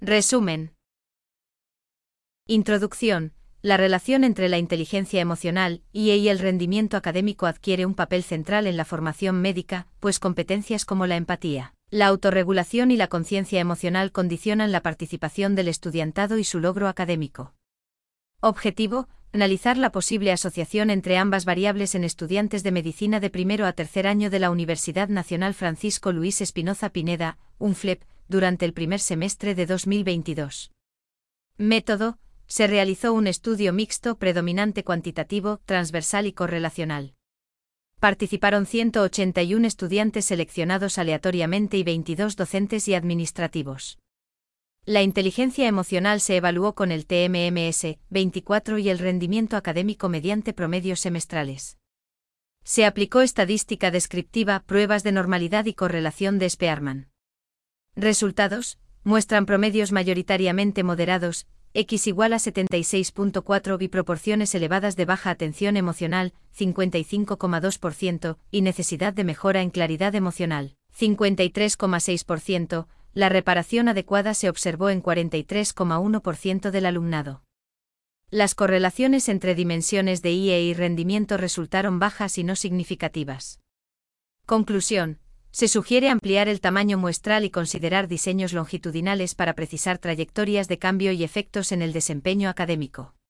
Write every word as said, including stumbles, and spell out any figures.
Resumen. Introducción. La relación entre la inteligencia emocional y el rendimiento académico adquiere un papel central en la formación médica, pues competencias como la empatía, la autorregulación y la conciencia emocional condicionan la participación del estudiantado y su logro académico. Objetivo: analizar la posible asociación entre ambas variables en estudiantes de medicina de primero a tercer año de la Universidad Nacional Francisco Luis Espinoza Pineda, U N F L E P, durante el primer semestre de dos mil veintidós. Método: se realizó un estudio mixto predominante cuantitativo, transversal y correlacional. Participaron ciento ochenta y uno estudiantes seleccionados aleatoriamente y veintidós docentes y administrativos. La inteligencia emocional se evaluó con el T M M S veinticuatro y el rendimiento académico mediante promedios semestrales. Se aplicó estadística descriptiva, pruebas de normalidad y correlación de Spearman. Resultados: muestran promedios mayoritariamente moderados, X igual a setenta y seis punto cuatro y proporciones elevadas de baja atención emocional, cincuenta y cinco coma dos por ciento, y necesidad de mejora en claridad emocional, cincuenta y tres coma seis por ciento. La reparación adecuada se observó en cuarenta y tres coma uno por ciento del alumnado. Las correlaciones entre dimensiones de I E y rendimiento resultaron bajas y no significativas. Conclusión: se sugiere ampliar el tamaño muestral y considerar diseños longitudinales para precisar trayectorias de cambio y efectos en el desempeño académico.